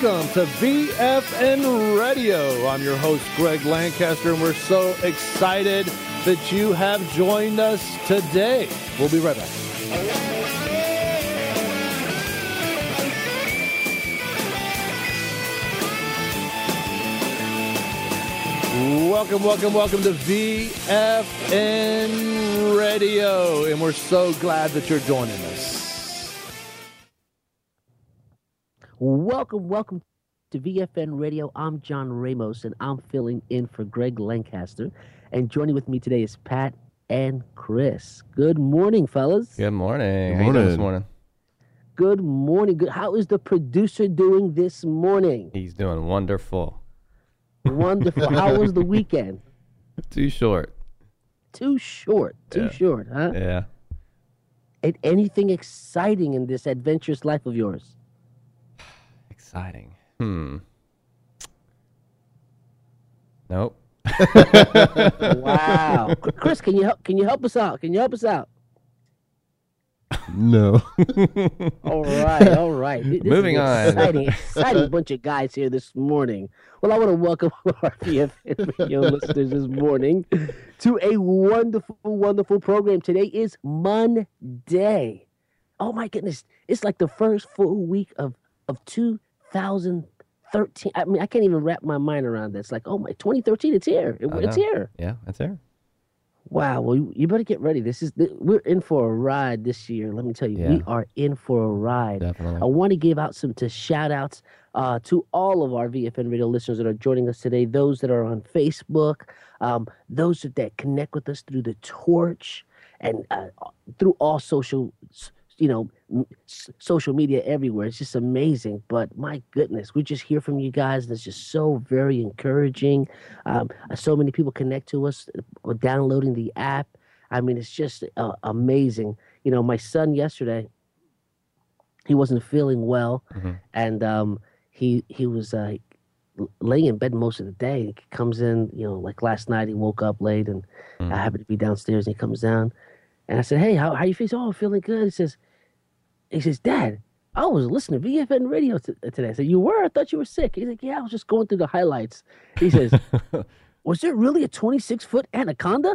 welcome to VFN Radio. I'm your host, Greg Lancaster, and we're so excited that you have joined us today. We'll be right back. Welcome to VFN Radio, and we're so glad that you're joining us. Welcome to VFN Radio. I'm John Ramos, and I'm filling in for Greg Lancaster. And joining with me today is Pat and Chris. Good morning, fellas. Good morning. Good morning. How you doing this morning? Good morning. Good. How is the producer doing this morning? He's doing wonderful. Wonderful. How was the weekend? Too short. Too short, huh? Yeah. And anything exciting in this adventurous life of yours? Exciting. Nope. Wow. Chris, can you help us out? No. All right. This Moving is on. Exciting bunch of guys here this morning. Well, I want to welcome our VFN Radio listeners this morning to a wonderful program. Today is Monday. Oh my goodness. It's like the first full week of 2013. I mean, I can't even wrap my mind around this. Like, oh my, 2013, it's here. It's here. Yeah, that's here. Wow, well, you better get ready. We're in for a ride this year. Let me tell you, we are in for a ride. Definitely. I want to give out some shout-outs to all of our VFN Radio listeners that are joining us today, those that are on Facebook, those that connect with us through the Torch and through all social media everywhere. It's just amazing. But my goodness, we just hear from you guys. And it's just so very encouraging. So many people connect to us downloading the app. I mean, it's just amazing. You know, my son yesterday, he wasn't feeling well, and he was laying in bed most of the day. He comes in, like last night, he woke up late, and I happened to be downstairs, and he comes down, and I said, "Hey, how you feel?" "Oh, I'm feeling good." He says, "Dad, I was listening to VFN Radio today." I said, "You were? I thought you were sick." He's like, "Yeah, I was just going through the highlights." He says, "Was there really a 26-foot anaconda?"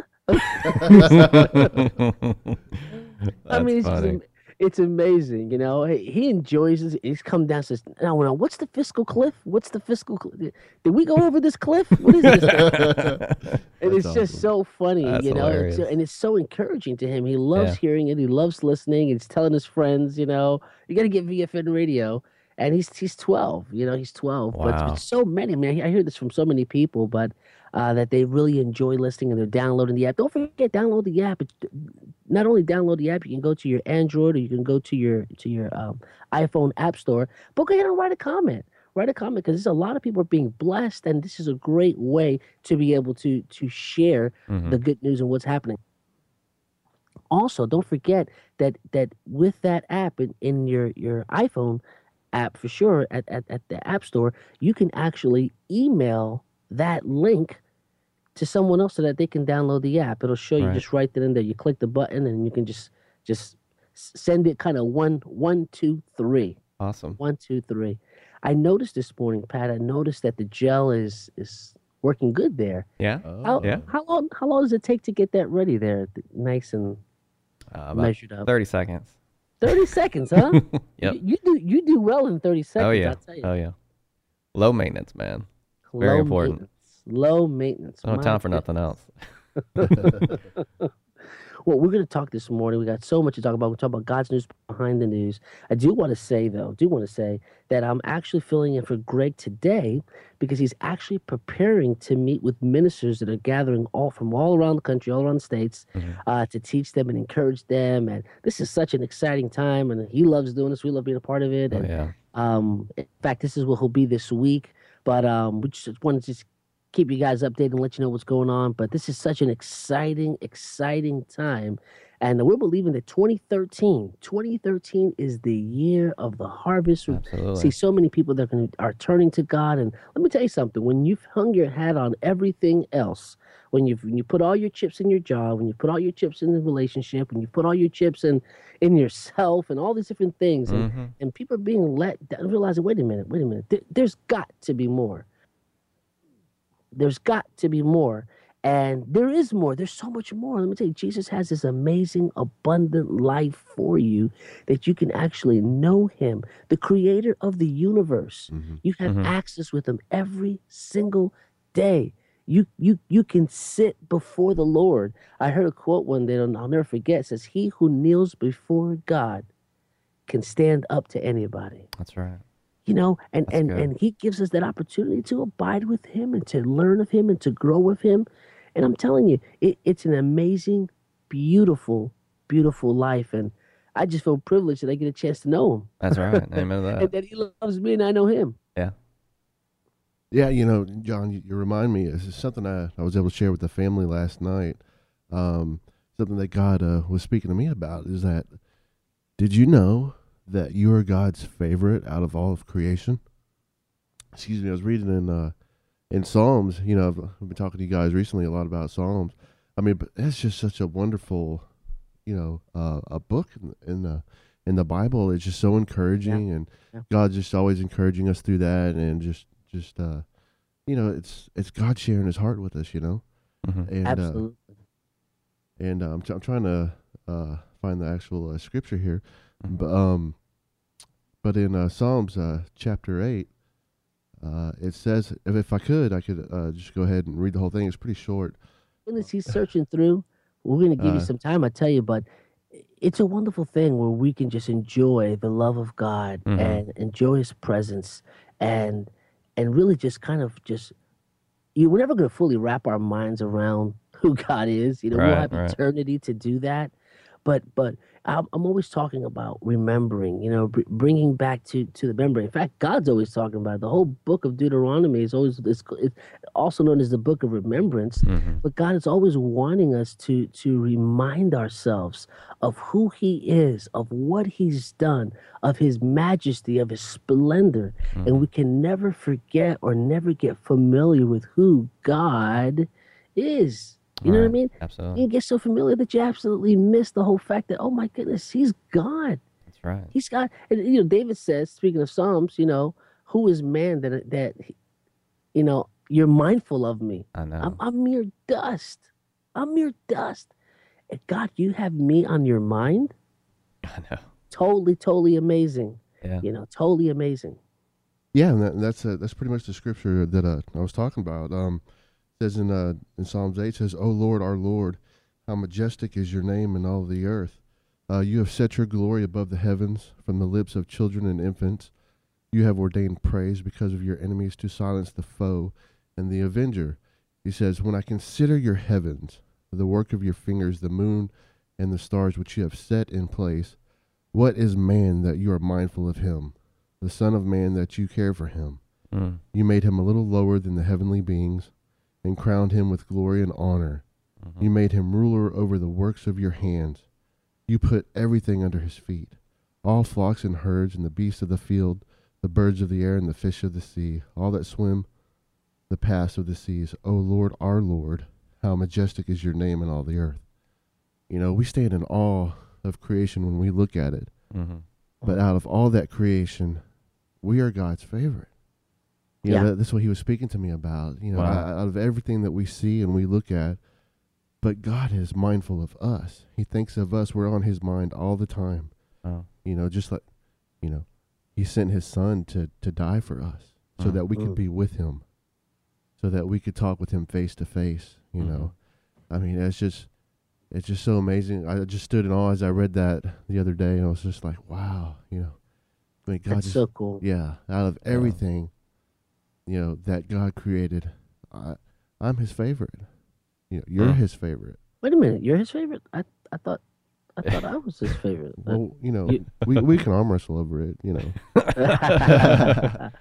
I mean, it's amazing, He enjoys it. He's come down and says, now, what's the fiscal cliff? Did we go over this cliff? What is this? And it's awesome. just so funny, That's hilarious. and it's so encouraging to him. He loves hearing it. He loves listening. He's telling his friends, you got to get VFN Radio. And he's 12, he's 12. Wow. But so many, I mean, I hear this from so many people, but that they really enjoy listening and they're downloading the app. Don't forget, download the app. Not only download the app, you can go to your Android or you can go to your iPhone App Store. But go ahead and write a comment. Because there's a lot of people are being blessed, and this is a great way to be able to share the good news and what's happening. Also, don't forget that with that app in your iPhone app, for sure, at the App Store, you can actually email that link to someone else so that they can download the app. It'll show you just right there and there. You click the button and you can just send it kind of 1, 2, 3. Awesome. 1, 2, 3. I noticed this morning, Pat. I noticed that the gel is working good there. Yeah. How long does it take to get that ready there, nice and measured up? 30 seconds. 30 seconds, huh? Yep. You do well in 30 seconds. Oh yeah. I'll tell you. Oh yeah. Low maintenance, man. Low Very important. Low maintenance. No time for nothing else. Well, we're going to talk this morning. We got so much to talk about. We're talking about God's news behind the news. I do want to say that I'm actually filling in for Greg today because he's actually preparing to meet with ministers that are gathering from all around the country, all around the states, to teach them and encourage them. And this is such an exciting time, and he loves doing this. We love being a part of it. And, yeah. in fact, this is where he'll be this week. But we just wanted to keep you guys updated and let you know what's going on. But this is such an exciting time. And we're believing that 2013 is the year of the harvest. We Absolutely. see so many people that are turning to God. And let me tell you something, when you've hung your hat on everything else, when you put all your chips in your job, when you put all your chips in the relationship, when you put all your chips in yourself and all these different things, and people are being let down, realizing, wait a minute, there's got to be more. There's got to be more. And there is more. There's so much more. Let me tell you, Jesus has this amazing, abundant life for you that you can actually know him, the creator of the universe. You have access with him every single day. You can sit before the Lord. I heard a quote one day, and I'll never forget. It says, he who kneels before God can stand up to anybody. That's right. You know, and he gives us that opportunity to abide with him and to learn of him and to grow with him. And I'm telling you, it's an amazing, beautiful, beautiful life. And I just feel privileged that I get a chance to know him. That's right. Amen to that. And that he loves me and I know him. Yeah. Yeah, you know, John, you remind me, this is something I was able to share with the family last night. Something that God was speaking to me about is that, did you know that you are God's favorite out of all of creation? Excuse me, I was reading in Psalms. You know, I've been talking to you guys recently a lot about Psalms. I mean, but it's just such a wonderful, you know, a book in the Bible. It's just so encouraging, and God's just always encouraging us through that, and just you know, it's God sharing his heart with us, you know. And Absolutely. And I'm trying to find the actual scripture here, but in Psalms chapter 8, it says, if I could just go ahead and read the whole thing. It's pretty short. As he's searching through, we're going to give you some time, I tell you, but it's a wonderful thing where we can just enjoy the love of God and enjoy his presence and really just kind of we're never going to fully wrap our minds around who God is. You know, we'll have eternity to do that. But I'm always talking about remembering, you know, bringing back to the memory. In fact, God's always talking about it. The whole book of Deuteronomy is it's also known as the book of remembrance. But God is always wanting us to remind ourselves of who he is, of what he's done, of his majesty, of his splendor. And we can never forget or never get familiar with who God is. You know what I mean? Absolutely. You get so familiar that you absolutely miss the whole fact that, oh my goodness, he's God. That's right. He's God. And, you know, David says, speaking of Psalms, you know, who is man that you know, you're mindful of me? I know. I'm mere dust. I'm mere dust. And God, you have me on your mind? I know. Totally amazing. Yeah. You know, totally amazing. Yeah, and that's pretty much the scripture that I was talking about. Says in Psalms 8, says, "O Lord, our Lord, how majestic is your name in all the earth. You have set your glory above the heavens. From the lips of children and infants, you have ordained praise because of your enemies, to silence the foe and the avenger." He says, "When I consider your heavens, the work of your fingers, the moon and the stars which you have set in place, what is man that you are mindful of him, the son of man that you care for him? You made him a little lower than the heavenly beings, and crowned him with glory and honor. You made him ruler over the works of your hands. You put everything under his feet, all flocks and herds and the beasts of the field, the birds of the air and the fish of the sea, all that swim the paths of the seas. O Lord, our Lord, how majestic is your name in all the earth." You know, we stand in awe of creation when we look at it. But out of all that creation, we are God's favorite. You know, that's what he was speaking to me about. You know, out of everything that we see and we look at, but God is mindful of us. He thinks of us. We're on his mind all the time. You know, just like, you know, he sent his son to die for us so that we could be with him, so that we could talk with him face to face. You know, I mean, it's just so amazing. I just stood in awe as I read that the other day, and I was just like, wow, you know, I mean, God, That's so cool. Yeah, out of everything, you know, that God created, I'm his favorite. You know, you're his favorite. Wait a minute, you're his favorite? I thought I was his favorite. Well, you know, we can arm wrestle over it, you know.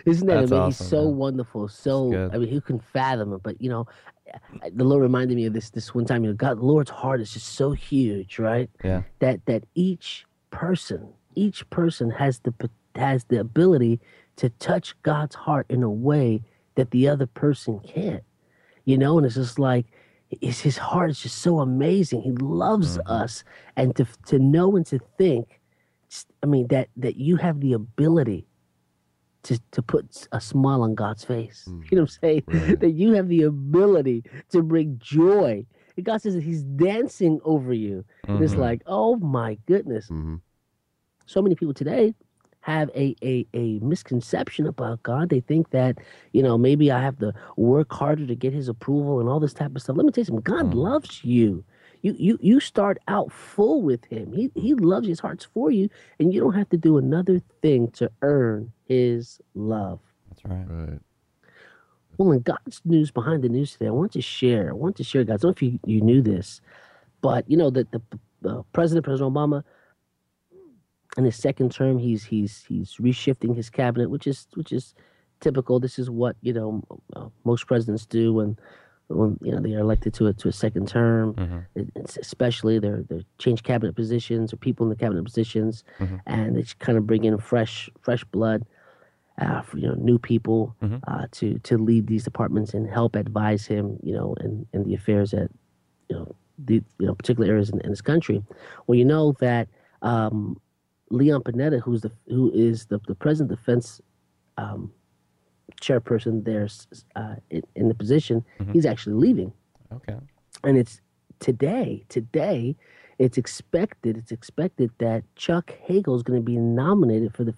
Isn't that That's amazing? He's awesome, so man. wonderful. It's So good. I mean, who can fathom it? But the Lord reminded me of this one time. God, the Lord's heart is just so huge, right? Yeah. That each person has the ability to touch God's heart in a way that the other person can't. And it's just like his heart is just so amazing. He loves us, and to know and to think, I mean, that you have the ability to put a smile on God's face. You know what I'm saying? Right. That you have the ability to bring joy. And God says that He's dancing over you. And it's like, oh my goodness. Mhm. So many people today have a misconception about God. They think that, maybe I have to work harder to get His approval and all this type of stuff. Let me tell you something. God loves you. You start out full with Him. He loves you. His heart's for you, and you don't have to do another thing to earn His love. That's right. Right. Well, in God's news behind the news today, I want to share, guys. I don't know if you knew this, but the President Obama, in his second term, he's reshifting his cabinet, which is typical. This is what most presidents do when they are elected to a second term. It's especially they change cabinet positions or people in the cabinet positions, and they just kind of bring in fresh blood, for, new people to lead these departments and help advise him, in the affairs that particular areas in this country. Well, you know that. Leon Panetta, who is the president defense chairperson there in the position, he's actually leaving. Okay. And it's today it's expected that Chuck Hagel is going to be nominated for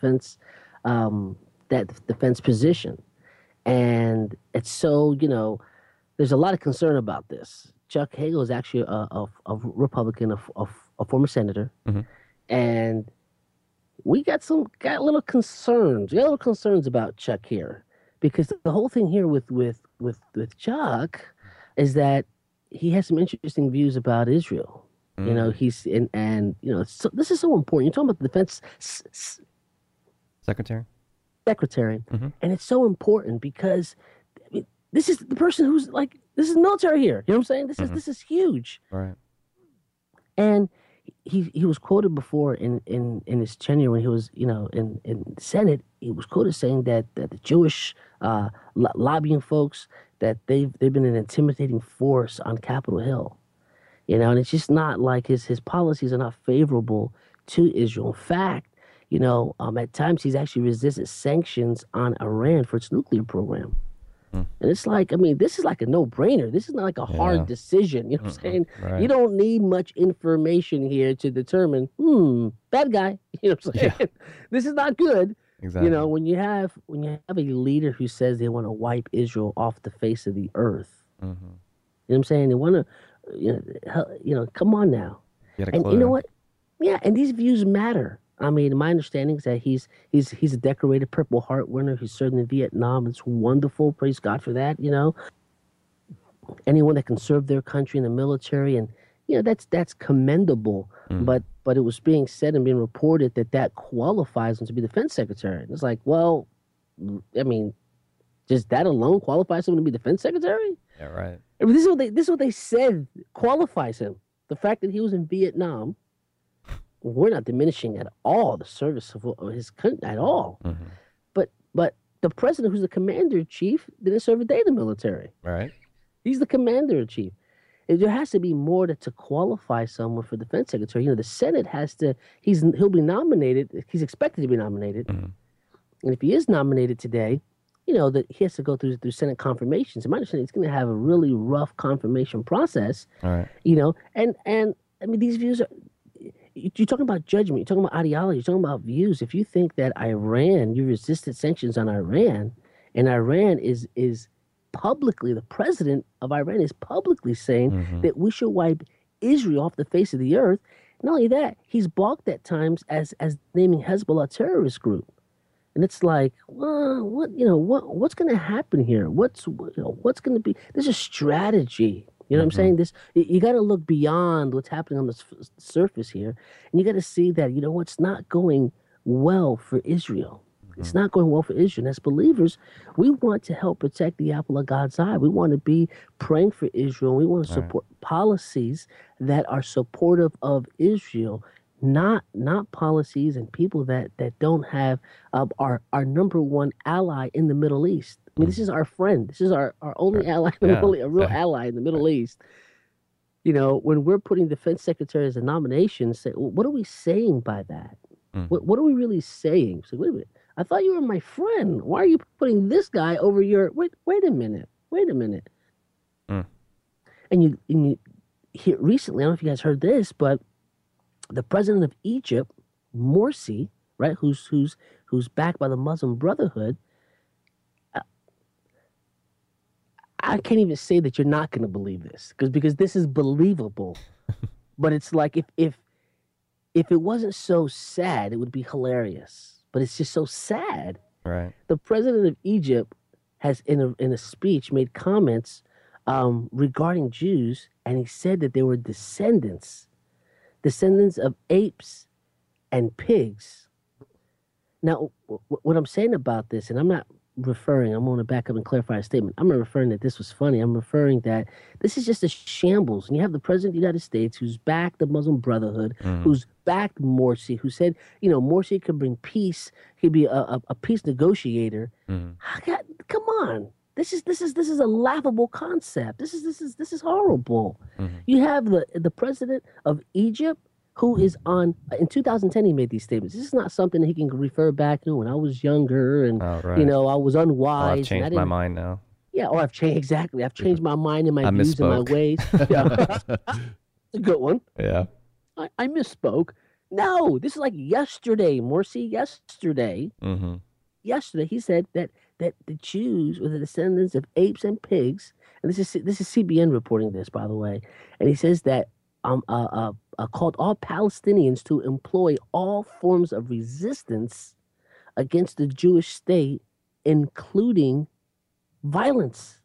that defense position. And it's so, there's a lot of concern about this. Chuck Hagel is actually a Republican, a former senator, and we got little concerns. We got little concerns about Chuck here, because the whole thing here with Chuck is that he has some interesting views about Israel. He's so this is so important. You're talking about the defense Secretary. And it's so important because this is the person who's like, this is military here. You know what I'm saying? This is huge. Right. And he was quoted before in his tenure when he was in the Senate. He was quoted saying that the Jewish lobbying folks, that they've been an intimidating force on Capitol Hill, and it's just not like his policies are not favorable to Israel. In fact, at times he's actually resisted sanctions on Iran for its nuclear program. And it's like, this is like a no-brainer. This is not like a hard decision. You know what I'm saying? Right. You don't need much information here to determine, bad guy. You know what I'm saying? Yeah. This is not good. Exactly. When you have a leader who says they want to wipe Israel off the face of the earth. You know what I'm saying? They want to, come on now. Get a And clue. you know what? Yeah, and these views matter. My understanding is that he's a decorated Purple Heart winner. He served in Vietnam. It's wonderful. Praise God for that. Anyone that can serve their country in the military, and that's commendable. But it was being said and being reported that qualifies him to be defense secretary. And it's like, well, does that alone qualify someone to be defense secretary? Yeah. Right. This is what they said qualifies him. The fact that he was in Vietnam. We're not diminishing at all the service of his country at all. But the president, who's the commander in chief, didn't serve a day in the military. Right. He's the commander in chief. There has to be more to qualify someone for defense secretary. The Senate has to. He'll be nominated. He's expected to be nominated, and if he is nominated today, that he has to go through Senate confirmations. In my understanding, it's going to have a really rough confirmation process. All right. And these views are. You're talking about judgment. You're talking about ideology. You're talking about views. If you think that you resisted sanctions on Iran, and Iran is publicly, the president of Iran is publicly saying that we should wipe Israel off the face of the earth. Not only that, he's balked at times as naming Hezbollah a terrorist group. And it's like, well, what's going to happen here? What's going to be? There's a strategy. You know what I'm saying? You got to look beyond what's happening on the surface here, and you got to see that what's not going well for Israel. It's not going well for Israel. And as believers, we want to help protect the apple of God's eye. We want to be praying for Israel. We want to support policies that are supportive of Israel, not policies and people that don't have our number one ally in the Middle East. I mean, this is our friend. This is our only ally in the Middle East, a real ally in the Middle East. You know, when we're putting defense secretary as a nomination, say, well, what are we saying by that? What are we really saying? So wait a minute. I thought you were my friend. Why are you putting this guy over your? Wait a minute. And you hear recently, I don't know if you guys heard this, but the president of Egypt, Morsi, right, who's backed by the Muslim Brotherhood. I can't even say that you're not going to believe this because this is believable, but it's like if it wasn't so sad, it would be hilarious. But it's just so sad. Right. The president of Egypt has, in a speech, made comments regarding Jews, and he said that they were descendants of apes and pigs. Now, what I'm saying about this, and I'm going to back up and clarify a statement. I'm not referring that this was funny. I'm referring that this is just a shambles. And you have the president of the United States who's backed the Muslim Brotherhood, who's backed Morsi, who said, you know, Morsi could bring peace. He'd be a peace negotiator. Come on. This is a laughable concept. This is horrible. You have the president of Egypt, who is in 2010, he made these statements. This is not something that he can refer back to when I was younger and, you know, I was unwise. I've changed my mind now. Yeah, or I've changed my mind and my views and my ways. Yeah. A good one. Yeah. I misspoke. No, this is like yesterday, Morsi, yesterday. Yesterday, he said that the Jews were the descendants of apes and pigs. And this is CBN reporting this, by the way. And he says that called all Palestinians to employ all forms of resistance against the Jewish state, including violence.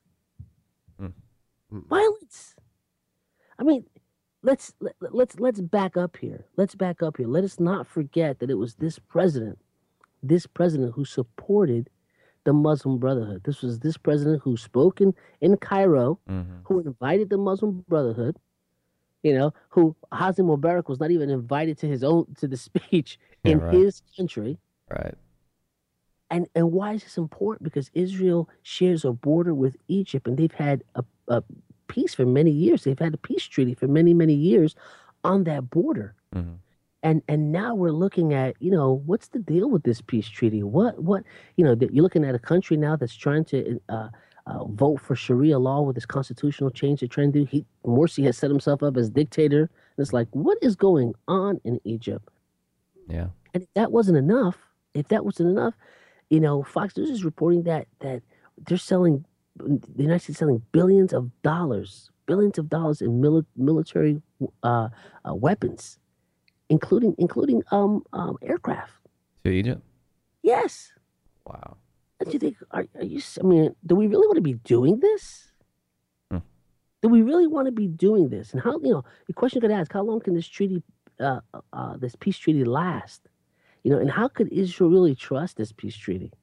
Violence. I mean, let's back up here. Let's back up here. Let us not forget that it was this president who supported the Muslim Brotherhood. This was this president who spoke in Cairo, who invited the Muslim Brotherhood. You know, who Hosni Mubarak was not even invited to the speech in his country. Right. And why is this important? Because Israel shares a border with Egypt, and they've had a peace for many years. They've had a peace treaty for many, many years on that border. And now we're looking at, you know, what's the deal with this peace treaty? What you know, you're looking at a country now that's trying to vote for Sharia law with this constitutional change they're trying to do. Morsi has set himself up as dictator. And it's like, what is going on in Egypt? Yeah. And if that wasn't enough, you know, Fox News is reporting that they're selling, the United States selling billions of dollars in military weapons, including aircraft. To Egypt? Yes. Wow. Do you think? Are you? I mean, do we really want to be doing this? Do we really want to be doing this? And how? You know, the question you could ask: how long can this treaty, this peace treaty, last? You know, and how could Israel really trust this peace treaty?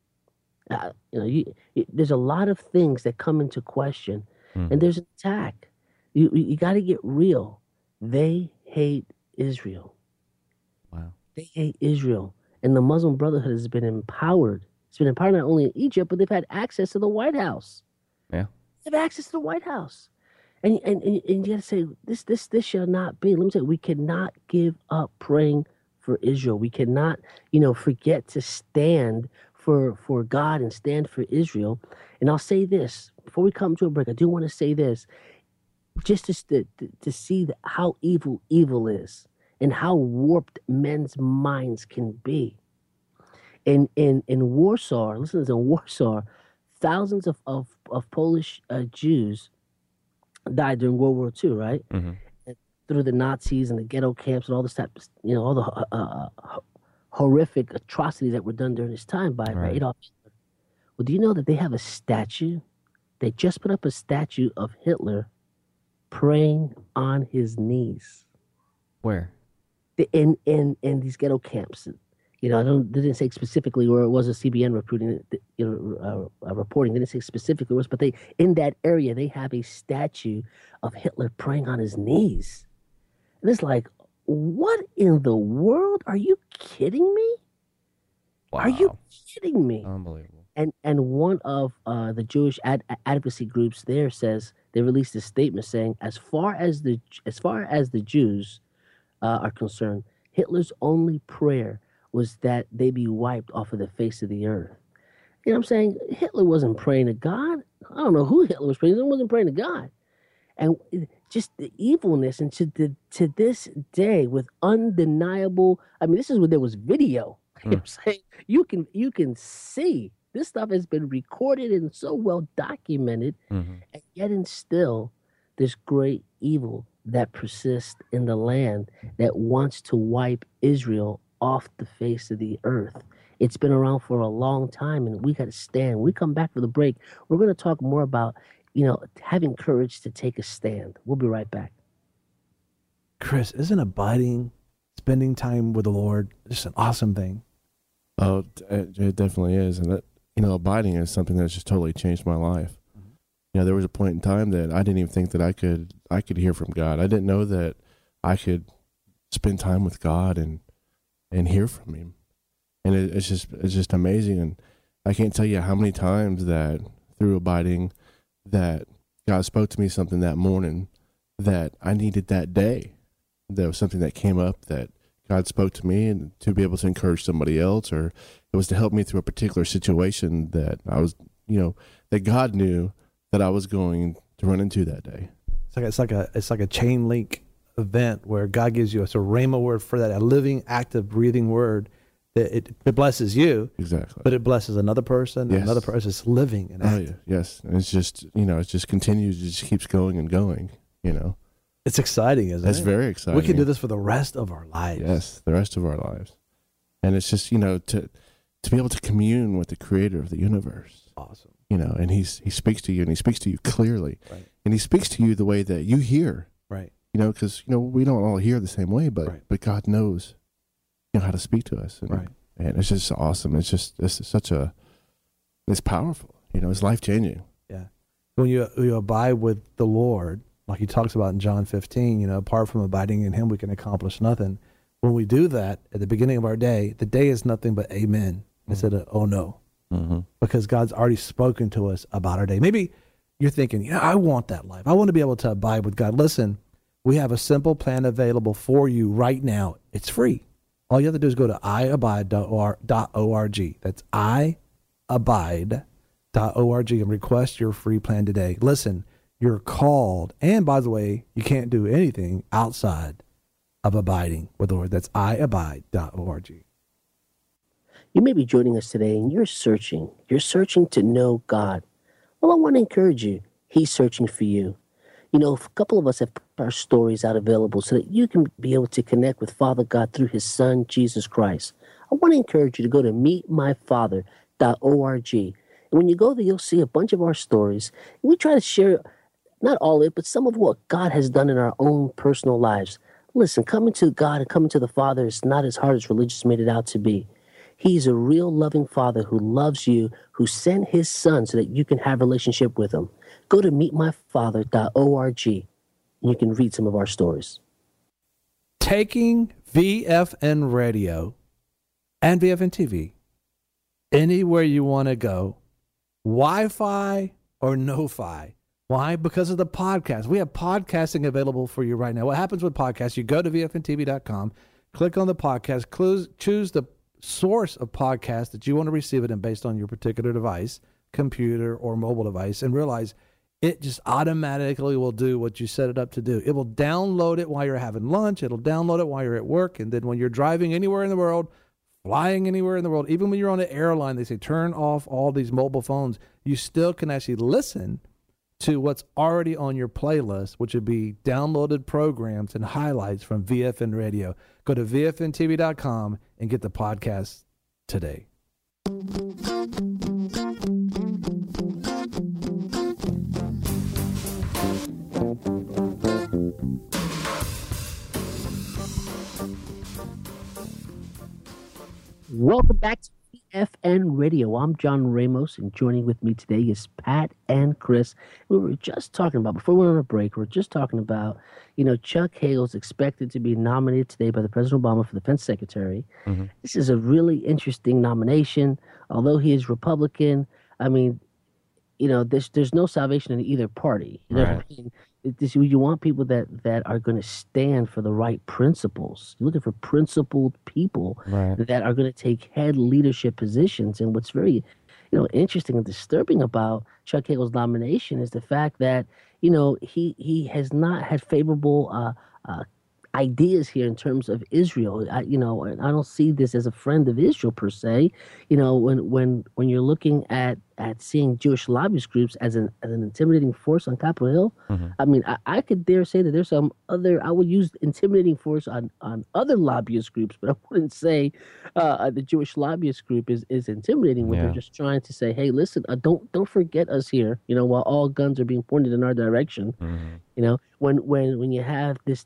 You know, there's a lot of things that come into question, and there's an attack. You got to get real. They hate Israel. Wow. They hate Israel, and the Muslim Brotherhood has been empowered. It's been empowered not only in Egypt, but they've had access to the White House. Yeah. They have access to the White House. And you got to say, this shall not be. Let me say, we cannot give up praying for Israel. We cannot, you know, forget to stand for God and stand for Israel. And I'll say this, before we come to a break, I do want to say this, just to see how evil is and how warped men's minds can be. In Warsaw, listen to this, in Warsaw, thousands of Polish Jews died during World War II, right? Through the Nazis and the ghetto camps and all this type of, you know, all the horrific atrocities that were done during this time by Adolf Hitler. Well, do you know that they have a statue? They just put up a statue of Hitler praying on his knees. Where? In these ghetto camps. They didn't say specifically where it was a CBN reporting. Reporting. They didn't say specifically where it was, but in that area they have a statue of Hitler praying on his knees, and it's like, what in the world? Are you kidding me? Wow. Are you kidding me? Unbelievable. And one of the Jewish advocacy groups there says they released a statement saying, as far as the Jews are concerned, Hitler's only prayer was that they be wiped off of the face of the earth. You know what I'm saying? Hitler wasn't praying to God. I don't know who Hitler was praying to. He wasn't praying to God. And just the evilness, and to this day, with undeniable. I mean, this is when there was video. You know what I'm saying? You can see this stuff has been recorded and so well documented, and yet and still, there's great evil that persists in the land that wants to wipe Israel off the face of the earth. It's been around for a long time, and we got to stand. When we come back for the break, we're going to talk more about, having courage to take a stand. We'll be right back. Chris, isn't abiding, spending time with the Lord, just an awesome thing? Oh, it definitely is. And that, abiding is something that's just totally changed my life. There was a point in time that I didn't even think that I could hear from God. I didn't know that I could spend time with God and hear from him. And it's just amazing. And I can't tell you how many times that through abiding that God spoke to me something that morning that I needed that day. There was something that came up that God spoke to me, and to be able to encourage somebody else, or it was to help me through a particular situation that I was, that God knew that I was going to run into that day. It's like a chain link event where God gives you a rhema word for that, a living, active, breathing word that it blesses you. Exactly. But it blesses another person, yes. Another person. It's living and active. Oh, yeah. Yes. And it's just, it just continues, it just keeps going and going, It's exciting, isn't it? It's very exciting. We can do this for the rest of our lives. Yes, the rest of our lives. And it's just, to be able to commune with the creator of the universe. Awesome. And he speaks to you, and he speaks to you clearly. Right. And he speaks to you the way that you hear. Right. Because, we don't all hear the same way, but God knows, how to speak to us. And, right. And it's just awesome. It's powerful. It's life-changing. Yeah. When you abide with the Lord, like he talks about in John 15, apart from abiding in him, we can accomplish nothing. When we do that at the beginning of our day, the day is nothing but amen instead of oh no. Mm-hmm. Because God's already spoken to us about our day. Maybe you're thinking, I want that life. I want to be able to abide with God. Listen, we have a simple plan available for you right now. It's free. All you have to do is go to iabide.org. That's iabide.org and request your free plan today. Listen, you're called. And by the way, you can't do anything outside of abiding with the Lord. That's iabide.org. You may be joining us today and you're searching. You're searching to know God. Well, I want to encourage you. He's searching for you. A couple of us have put our stories out available so that you can be able to connect with Father God through his son, Jesus Christ. I want to encourage you to go to meetmyfather.org. And when you go there, you'll see a bunch of our stories. We try to share, not all of it, but some of what God has done in our own personal lives. Listen, coming to God and coming to the Father is not as hard as religious made it out to be. He's a real loving Father who loves you, who sent his son so that you can have a relationship with him. Go to meetmyfather.org and you can read some of our stories. Taking VFN Radio and VFN TV anywhere you want to go, Wi-Fi or no-fi. Why? Because of the podcast. We have podcasting available for you right now. What happens with podcasts? You go to VFNTV.com, click on the podcast, choose the source of podcast that you want to receive it in based on your particular device, computer or mobile device, and realize it just automatically will do what you set it up to do. It will download it while you're having lunch. It'll download it while you're at work. And then when you're driving anywhere in the world, flying anywhere in the world, even when you're on an airline, they say turn off all these mobile phones. You still can actually listen to what's already on your playlist, which would be downloaded programs and highlights from VFN Radio. Go to VFNTV.com and get the podcast today. Welcome back to PFN Radio. I'm John Ramos, and joining with me today is Pat and Chris. We were just talking about, before we went on a break, we were just talking about, Chuck Hagel's expected to be nominated today by the President Obama for defense secretary. Mm-hmm. This is a really interesting nomination. Although he is Republican, I mean, there's no salvation in either party. You know what I mean? You want people that are going to stand for the right principles. You're looking for principled people that are going to take head leadership positions. And what's very, interesting and disturbing about Chuck Hagel's nomination is the fact that, he has not had favorable ideas here in terms of Israel. I don't see this as a friend of Israel per se. When you're looking at seeing Jewish lobbyist groups as an intimidating force on Capitol Hill, I mean, I could dare say that there's some other. I would use intimidating force on other lobbyist groups, but I wouldn't say the Jewish lobbyist group is intimidating when they're just trying to say, hey, listen, don't forget us here. While all guns are being pointed in our direction. When you have this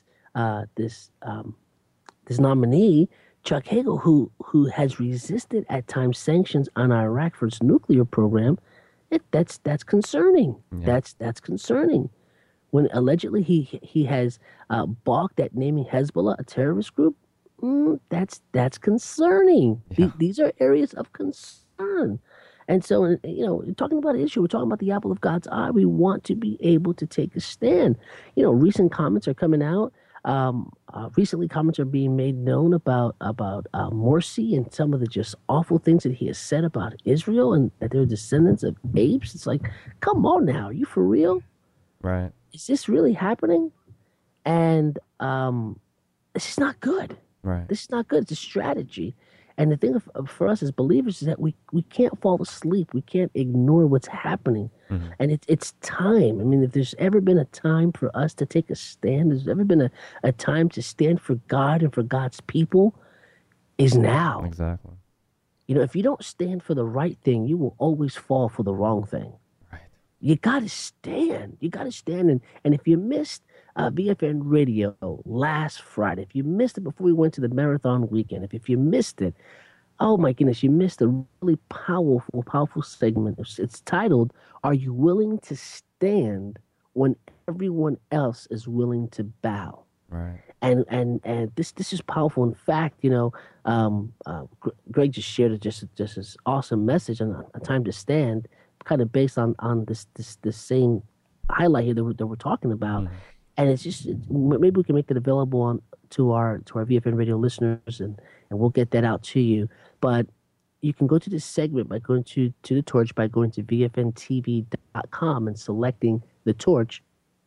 nominee, Chuck Hagel, who has resisted at times sanctions on Iraq for its nuclear program, that's concerning. Yeah. That's concerning. When allegedly he has balked at naming Hezbollah a terrorist group, that's concerning. Yeah. These are areas of concern. And so, talking about an issue, we're talking about the apple of God's eye. We want to be able to take a stand. Recent comments are coming out. Recently, comments are being made known about Morsi and some of the just awful things that he has said about Israel and that they're descendants of apes. It's like, come on now, are you for real? Right. Is this really happening? And this is not good. Right. This is not good. It's a strategy. And the thing for us as believers is that we can't fall asleep. We can't ignore what's happening. Mm-hmm. And it's time. I mean, if there's ever been a time for us to take a stand, there's ever been a time to stand for God and for God's people, is now. Exactly. If you don't stand for the right thing, you will always fall for the wrong thing. Right. You got to stand. You got to stand. And if you missed BFN Radio last Friday, if you missed it before we went to the marathon weekend, if you missed it, oh my goodness, you missed a really powerful segment. It's titled, "Are You Willing to Stand When Everyone Else is Willing to Bow?" Right. And this is powerful. In fact, Greg just shared just this awesome message on a time to stand, kind of based on this same highlight here that we're talking about. Mm-hmm. And it's just, maybe we can make that available to our VFN Radio listeners, and we'll get that out to you. But you can go to this segment by going to the torch, by going to VFNTV.com and selecting the torch.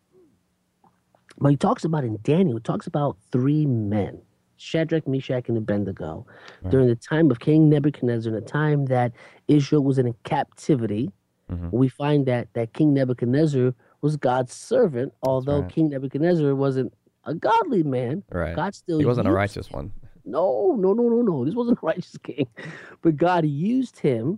But he talks about in Daniel, he talks about three men, Shadrach, Meshach, and Abednego, during the time of King Nebuchadnezzar, the time that Israel was in captivity. Mm-hmm. We find that King Nebuchadnezzar was God's servant, although King Nebuchadnezzar wasn't a godly man. Right. God still he wasn't a righteous one. No. This wasn't a righteous king, but God used him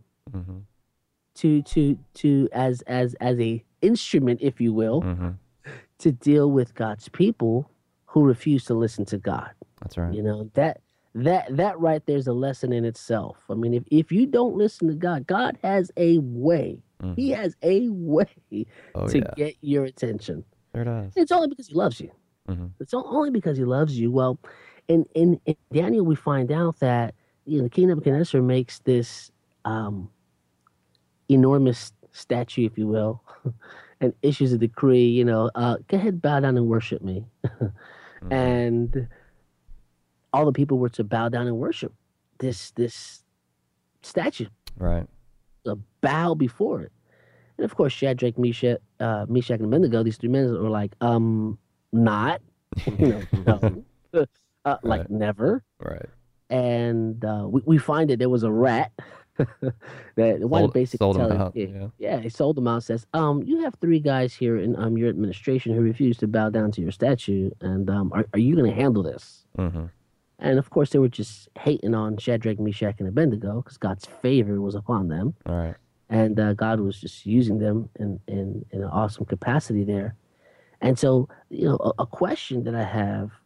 to as a instrument, if you will, to deal with God's people who refuse to listen to God. That's right. That right there is a lesson in itself. I mean, if you don't listen to God, God has a way. Mm-hmm. He has a way to get your attention. There it is. It's only because he loves you. Mm-hmm. It's only because he loves you. Well, in Daniel, we find out that King Nebuchadnezzar makes this enormous statue, if you will, and issues a decree. Go ahead, bow down and worship me, and all the people were to bow down and worship this statue. Right. A bow before it. And of course, Shadrach, Meshach, and Abednego, these three men were like, not, no, like never. Right. And we find that there was a rat that wanted basically sold tell him out. He sold them out. Says, you have three guys here in your administration who refuse to bow down to your statue, and are you going to handle this? Mm-hmm. And of course, they were just hating on Shadrach, Meshach, and Abednego because God's favor was upon them. All right. And God was just using them in an awesome capacity there. And so, a question that I have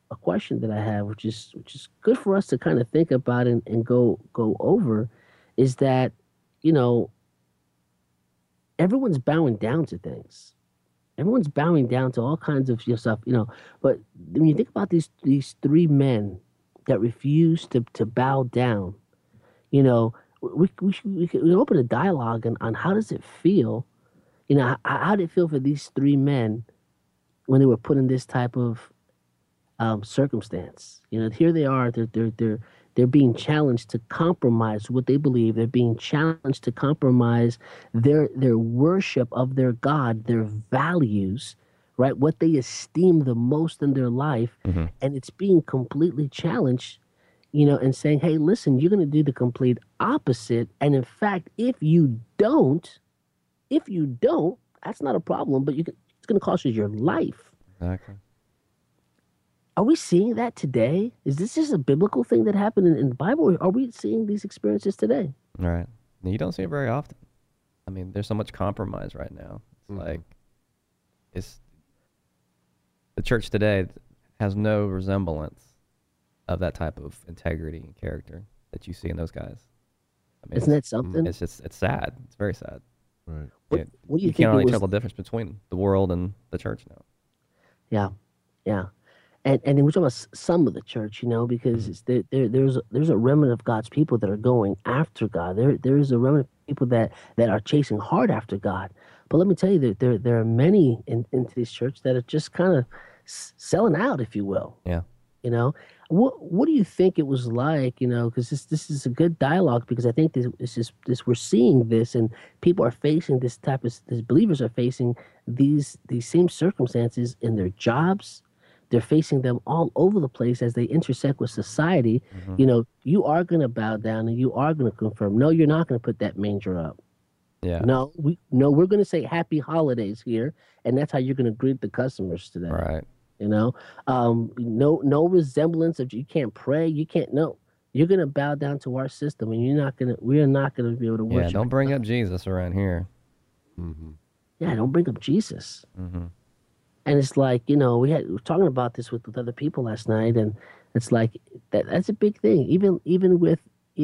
a question that I have, which is good for us to kind of think about and go over, is that, you know, everyone's bowing down to things. Everyone's bowing down to all kinds of stuff, you know. But when you think about these three men that refuse to bow down, you know, we could open a dialogue on how does it feel, you know, how did it feel for these three men when they were put in this type of circumstance. You know, here they are. They're being challenged to compromise what they believe. They're being challenged to compromise their worship of their God, their values, right? What they esteem the most in their life, and it's being completely challenged. You know, and saying, "Hey, listen, you're going to do the complete opposite." And in fact, if you don't, that's not a problem, but it's going to cost you your life. Exactly. Are we seeing that today? Is this just a biblical thing that happened in the Bible, or are we seeing these experiences today? Right. You don't see it very often. I mean, there's so much compromise right now. It's like, the church today has no resemblance of that type of integrity and character that you see in those guys. I mean, Isn't that something? it's sad. It's very sad. Right. What do you think can't really it was? tell the difference between the world and the church now. Yeah. And then we're talking about some of the church, you know, because there's a remnant of God's people that are going after God. There is a remnant of people that are chasing hard after God. But let me tell you that there are many into this church that are just kind of selling out, if you will. Yeah. You know, what do you think it was like? You know, because this is a good dialogue, because I think this we're seeing this, and people are facing this believers are facing these same circumstances in their jobs. They're facing them all over the place as they intersect with society. You know, you are going to bow down and you are going to confirm. No, you're not going to put that manger up. Yeah. No, we're going to say happy holidays here, and that's how you're going to greet the customers today. Right. You know, no resemblance of, you can't pray, you can't, no, you're going to bow down to our system, and we are not going to be able to worship. Yeah, don't bring up Jesus around here. Yeah, don't bring up Jesus. And it's like, you know, we were talking about this with other people last night, and it's like that's a big thing. Even with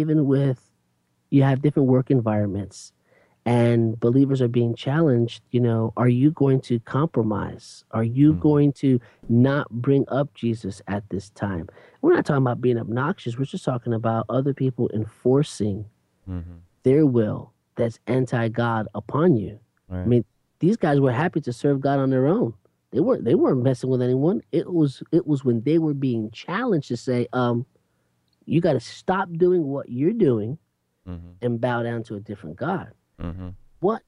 you have different work environments, and believers are being challenged. You know, are you going to compromise? Are you going to not bring up Jesus at this time? We're not talking about being obnoxious. We're just talking about other people enforcing their will that's anti-God upon you. Right. I mean, these guys were happy to serve God on their own. They weren't messing with anyone. It was when they were being challenged to say, you got to stop doing what you're doing and bow down to a different God. What?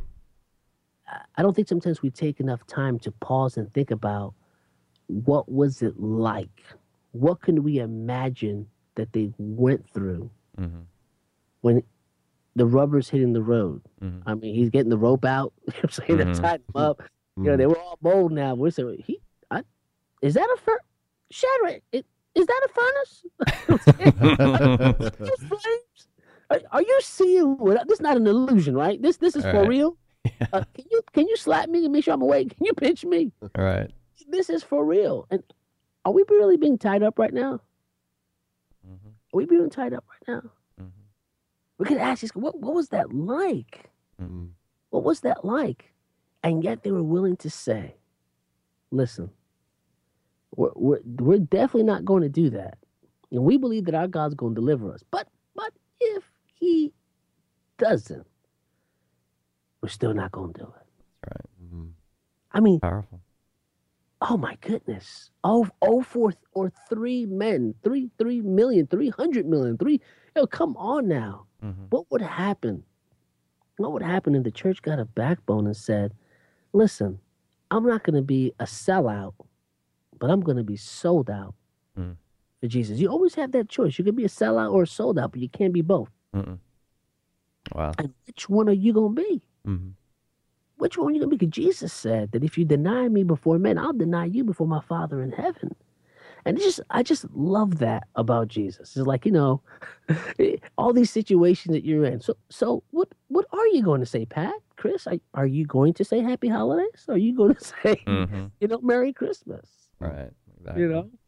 I don't think sometimes we take enough time to pause and think about, what was it like? What can we imagine that they went through when the rubber's hitting the road? I mean, he's getting the rope out. You know what I'm saying? They're tying him up. You know, they were all bold now. We're saying, is that a Shadrach? Is that a furnace? Flames? Are you seeing this? Is not an illusion, right? This is for real. Yeah. Can you slap me and make sure I'm awake? Can you pinch me? All right. This is for real. And are we really being tied up right now? Are we being tied up right now? We could ask this, what was that like? What was that like? And yet they were willing to say, listen, we're definitely not going to do that. And we believe that our God's going to deliver us. But if he doesn't, we're still not going to do it. That's right. I mean, Powerful. Oh my goodness. Oh, for 3 men, 3 million, 300 million, come on now. What would happen? What would happen if the church got a backbone and said, listen, I'm not going to be a sellout, but I'm going to be sold out for Jesus. You always have that choice. You can be a sellout or a sold out, but you can't be both. Wow. And which one are you going to be? Which one are you going to be? Because Jesus said that if you deny me before men, I'll deny you before my Father in heaven. And I just love that about Jesus. It's like, you know, all these situations that you're in. So what are you going to say, Pat, Chris? Are you going to say Happy Holidays? Are you going to say, you know, Merry Christmas? Right. Exactly. You know,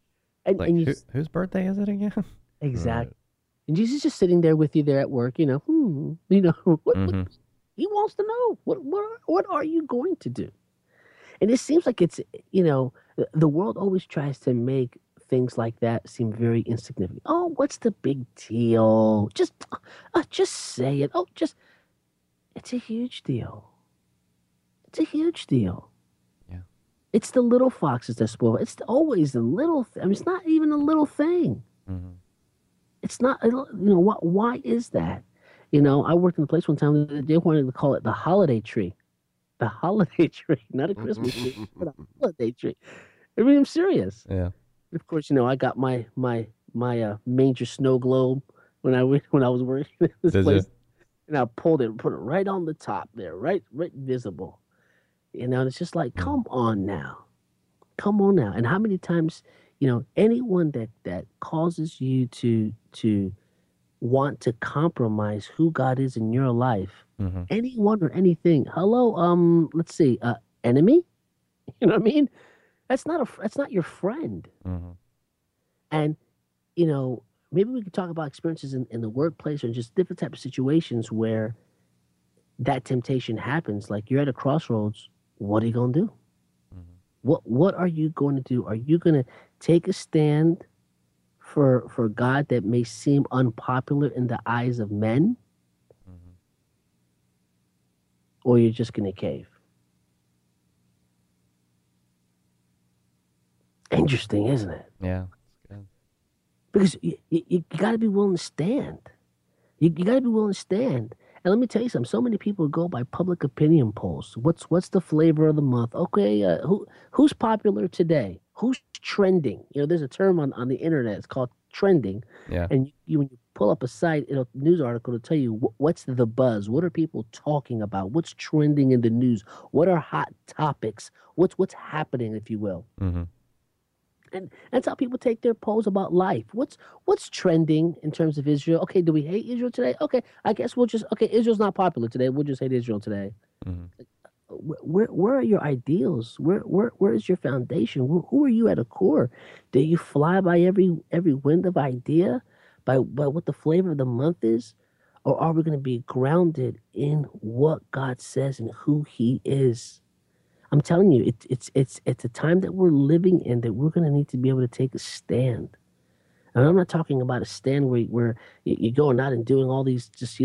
And, Like, and you whose birthday is it again? exactly. And Jesus just sitting there with you there at work, what hmm he wants to know. What are you going to do? And it seems like it's, the world always tries to make things like that seem very insignificant. Oh, what's the big deal? Just say it. It's a huge deal. It's a huge deal. Yeah. It's the little foxes that spoil. It's always the little. I mean, it's not even a little thing. hmm It's not. What? Why is that? I worked in a place one time that they wanted to call it the holiday tree. The holiday tree, not a Christmas tree, but a holiday tree. I mean, I'm serious. Yeah. Of course, I got my manger snow globe when I was working at this Did place, you? and I pulled it and put it right on the top there, right visible. And it's just like, come on now. And how many times, anyone that causes you to want to compromise who God is in your life, hmm anyone or anything. Hello, let's see, enemy. You know what I mean? That's not your friend. hmm And maybe we could talk about experiences in the workplace or just different type of situations where that temptation happens. Like you're at a crossroads. What are you gonna do? hmm What are you going to do? Are you going to take a stand for God that may seem unpopular in the eyes of men, hmm or you're just going to cave? Interesting, isn't it? Yeah. It's good. Because you got to be willing to stand. You got to be willing to stand. And let me tell you something. So many people go by public opinion polls. What's the flavor of the month? Okay, who's popular today? Who's trending? There's a term on the internet. It's called trending. Yeah. And when you pull up a site, news article to tell you what's the buzz. What are people talking about? What's trending in the news? What are hot topics? What's happening, if you will? hmm And that's how people take their polls about life. What's trending in terms of Israel? Okay, do we hate Israel today? Okay, I guess Israel's not popular today. We'll just hate Israel today. hmm Where are your ideals? Where is your foundation? Who are you at a core? Do you fly by every wind of idea, by what the flavor of the month is, or are we going to be grounded in what God says and who He is? I'm telling you, it's a time that we're living in that we're going to need to be able to take a stand. And I'm not talking about a stand where you're going out and doing all these just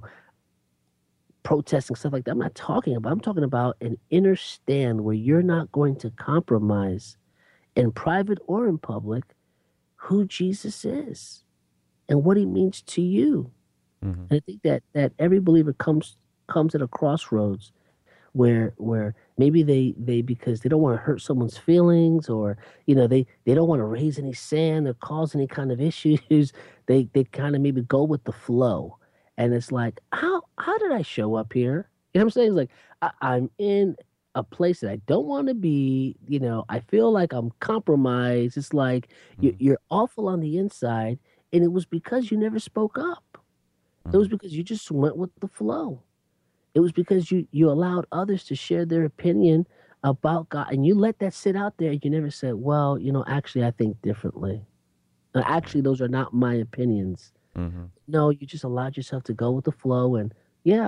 protesting stuff like that. I'm talking about an inner stand where you're not going to compromise in private or in public who Jesus is and what He means to you. hmm And I think that every believer comes at a crossroads where maybe they because they don't want to hurt someone's feelings, or they don't want to raise any sand or cause any kind of issues. They kind of maybe go with the flow, and it's like, how did I show up here? You know what I'm saying? It's like I'm in a place that I don't want to be. I feel like I'm compromised. It's like you're awful on the inside, and it was because you never spoke up. It was because you just went with the flow. It was because you allowed others to share their opinion about God, and you let that sit out there. You never said, well, actually, I think differently. Actually, those are not my opinions. hmm No, you just allowed yourself to go with the flow. And yeah,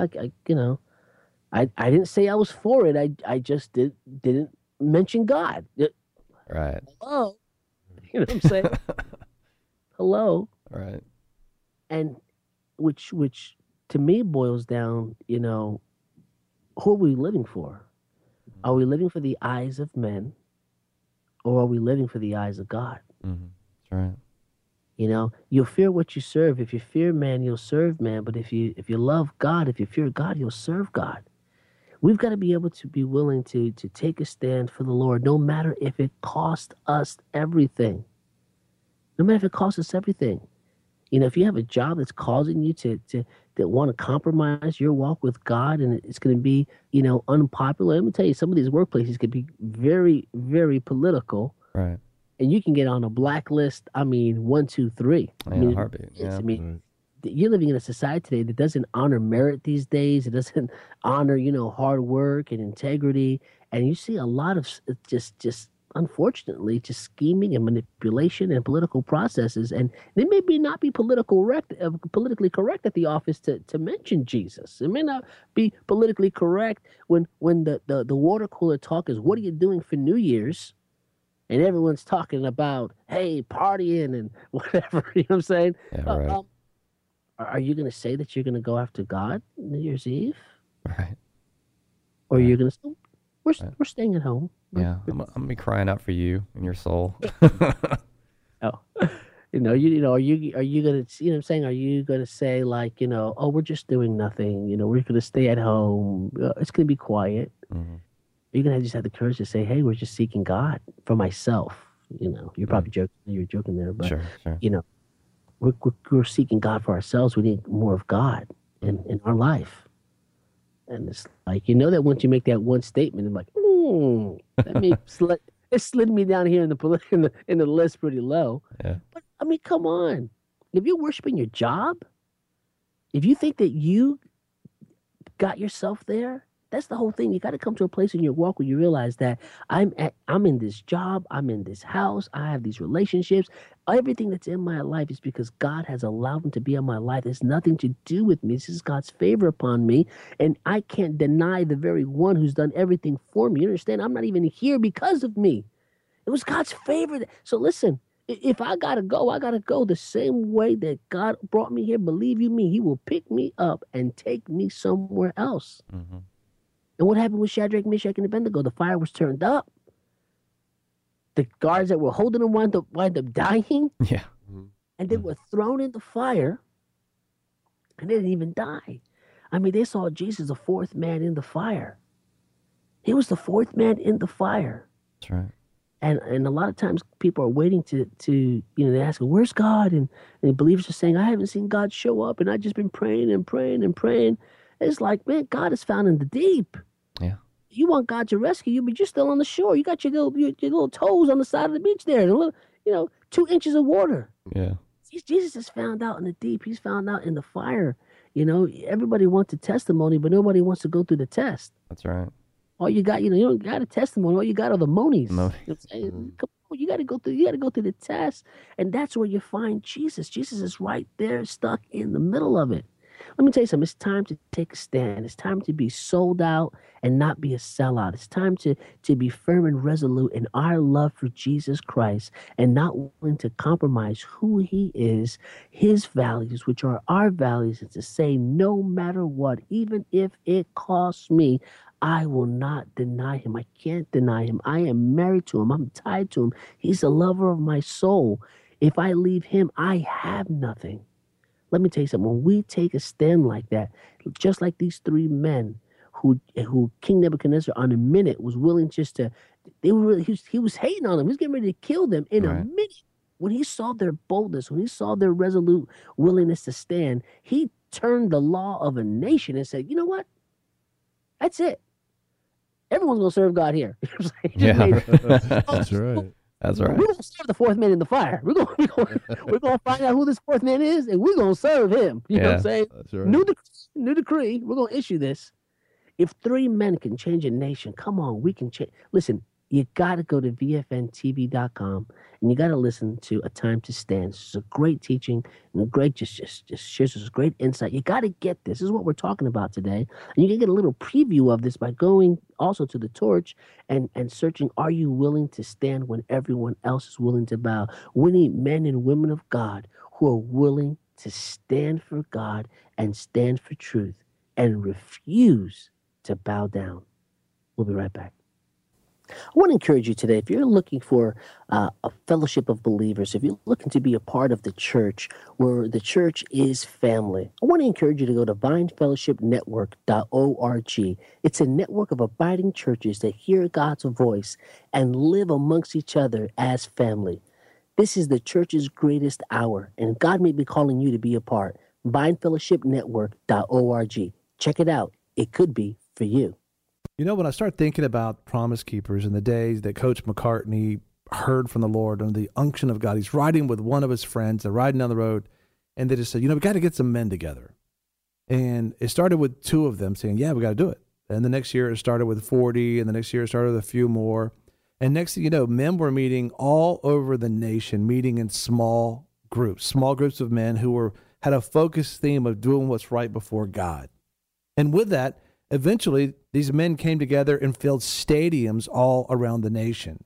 I didn't say I was for it. I just didn't mention God. Right. Hello. You know what I'm saying? Hello. Right. And which to me boils down, who are we living for? Are we living for the eyes of men, or are we living for the eyes of God? hmm That's right. You'll fear what you serve. If you fear man, you'll serve man. But if you love God, if you fear God, you'll serve God. We've got to be able to be willing to take a stand for the Lord, no matter if it costs us everything. No matter if it costs us everything. If you have a job that's causing you to want to compromise your walk with God, and it's going to be, unpopular. Let me tell you, some of these workplaces could be very, very political. Right. And you can get on a blacklist. 1, 2, 3. Yeah, heartbeat. Yeah. You're living in a society today that doesn't honor merit these days. It doesn't honor, hard work and integrity. And you see a lot of just unfortunately, to scheming and manipulation and political processes. And they may not be politically correct at the office to mention Jesus. It may not be politically correct when the water cooler talk is, what are you doing for New Year's? And everyone's talking about, hey, partying and whatever. You know what I'm saying? Yeah, right. Are you going to say that you're going to go after God New Year's Eve? Right. Or you're going to say, we're staying at home. Yeah, I'm gonna be crying out for you and your soul. Oh, are you gonna, you know what I'm saying? Are you gonna say like, oh, we're just doing nothing, we're gonna stay at home, it's gonna be quiet? Mm-hmm. You're gonna just have the courage to say, hey, we're just seeking God for myself. You're probably joking. You're joking there, but sure. We're seeking God for ourselves. We need more of God in our life. And it's like, that once you make that one statement, I'm like, that may it slid me down here in the list pretty low. Yeah. But I mean, come on. If you're worshiping your job, if you think that you got yourself there, that's the whole thing. You got to come to a place in your walk where you realize that I'm in this job, I'm in this house, I have these relationships. Everything that's in my life is because God has allowed them to be in my life. It's nothing to do with me. This is God's favor upon me, and I can't deny the very one who's done everything for me. You understand? I'm not even here because of me. It was God's favor. So listen, if I got to go the same way that God brought me here. Believe you me, he will pick me up and take me somewhere else. Mm-hmm. And what happened with Shadrach, Meshach, and Abednego? The fire was turned up. The guards that were holding them wind up dying. Yeah. And they were thrown in the fire. And they didn't even die. I mean, they saw Jesus, the fourth man in the fire. He was the fourth man in the fire. That's right. And a lot of times people are waiting to they ask, where's God? And believers are saying, I haven't seen God show up. And I've just been praying and praying and praying. It's like, man, God is found in the deep. Yeah. You want God to rescue you, but you're still on the shore. You got your little toes on the side of the beach there, and a little, 2 inches of water. Yeah. Jesus is found out in the deep. He's found out in the fire. Everybody wants a testimony, but nobody wants to go through the test. That's right. All you got, you don't got a testimony. All you got are the monies. Monies. Come on, you got to go through the test, and that's where you find Jesus. Jesus is right there, stuck in the middle of it. Let me tell you something. It's time to take a stand. It's time to be sold out and not be a sellout. It's time to be firm and resolute in our love for Jesus Christ and not willing to compromise who he is, his values, which are our values, and to say no matter what, even if it costs me, I will not deny him. I can't deny him. I am married to him. I'm tied to him. He's the lover of my soul. If I leave him, I have nothing. Let me tell you something. When we take a stand like that, just like these three men who King Nebuchadnezzar on a minute was willing just to, he was hating on them. He was getting ready to kill them in a minute. When he saw their boldness, when he saw their resolute willingness to stand, he turned the law of a nation and said, you know what? That's it. Everyone's going to serve God here. Yeah. That's right. That's right. We're going to serve the fourth man in the fire. We're going to find out who this fourth man is, and we're going to serve him. You know what I'm saying? That's right. New decree. We're going to issue this. If three men can change a nation, come on, we can change. Listen, you got to go to VFNTV.com, and you got to listen to A Time to Stand. This is a great teaching and a great, just shares us great insight. You got to get this. This is what we're talking about today. And you can get a little preview of this by going also to the Torch and searching, are you willing to stand when everyone else is willing to bow? We need men and women of God who are willing to stand for God and stand for truth and refuse to bow down. We'll be right back. I want to encourage you today, if you're looking for a fellowship of believers, if you're looking to be a part of the church, where the church is family, I want to encourage you to go to vinefellowshipnetwork.org. It's a network of abiding churches that hear God's voice and live amongst each other as family. This is the church's greatest hour, and God may be calling you to be a part. vinefellowshipnetwork.org. Check it out. It could be for you. When I start thinking about Promise Keepers in the days that Coach McCartney heard from the Lord under the unction of God, he's riding with one of his friends. They're riding down the road, and they just said, we got to get some men together. And it started with two of them saying, yeah, we got to do it. And the next year it started with 40, and the next year it started with a few more. And next thing you know, men were meeting all over the nation, meeting in small groups of men who had a focused theme of doing what's right before God. And with that, eventually, these men came together and filled stadiums all around the nation.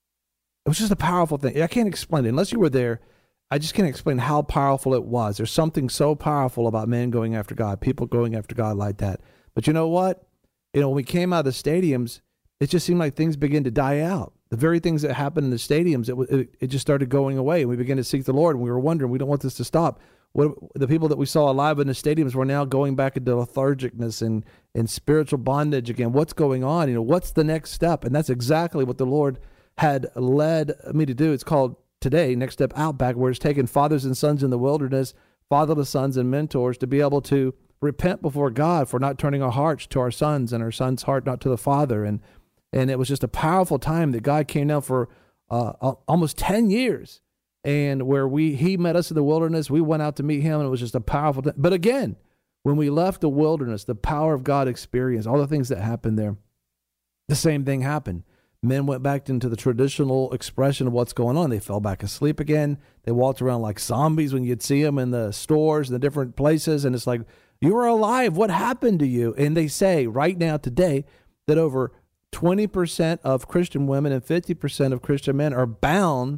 It was just a powerful thing. I can't explain it. Unless you were there, I just can't explain how powerful it was. There's something so powerful about men going after God, people going after God like that. But you know what? When we came out of the stadiums, it just seemed like things began to die out. The very things that happened in the stadiums, it just started going away. And we began to seek the Lord, and we were wondering, we don't want this to stop. The people that we saw alive in the stadiums were now going back into lethargicness and spiritual bondage again. What's going on? What's the next step? And that's exactly what the Lord had led me to do. It's called today, Next Step Outback, where it's taken fathers and sons in the wilderness, fatherless sons and mentors, to be able to repent before God for not turning our hearts to our sons and our son's heart not to the Father. And it was just a powerful time that God came down for almost 10 years. And where he met us in the wilderness, we went out to meet him, and it was just a powerful thing. But again, when we left the wilderness, the power of God experience, all the things that happened there, the same thing happened. Men went back into the traditional expression of what's going on. They fell back asleep again. They walked around like zombies when you'd see them in the stores and the different places. And it's like, you were alive. What happened to you? And they say right now today that over 20% of Christian women and 50% of Christian men are bound